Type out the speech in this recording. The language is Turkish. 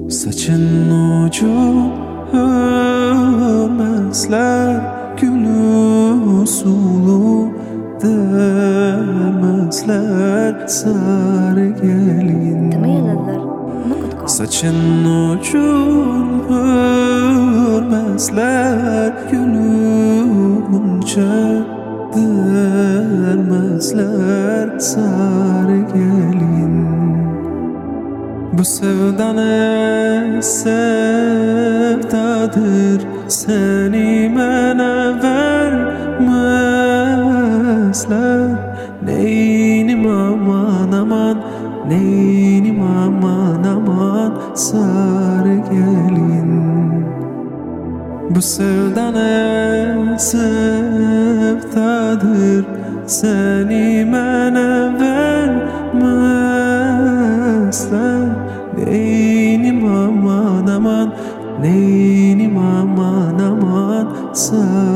Saçın ucu örmezler, gülü sulu demezler sarı gelin. Saçın ucun örmezler, gülünce demezler sarı gelin. Bu sevda ne sevdadır, seni mənə vermezler. Neynim aman aman, neynim aman aman sarı gelin. Bu sevda ne sevdadır, seni mənə vermezler. Neynim aman aman, neynim aman aman sarı